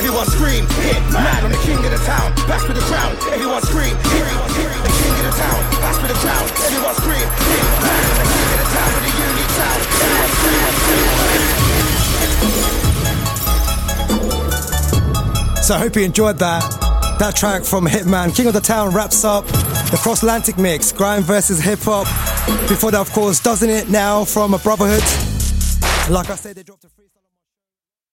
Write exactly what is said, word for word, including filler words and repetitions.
everyone scream. Hit man, I'm the king of the town. Back with the crown, everyone scream. Hit man, the king of the town. Back with the crown, everyone scream. Hit man, I'm the king of the town with a unique sound. Everyone scream. So I hope you enjoyed that. That track from Hitman, King of the Town, wraps up the Cross Atlantic mix, grime versus hip hop. Before that, of course, Doesn't It Now from a Brotherhood. Like I said, they dropped a free.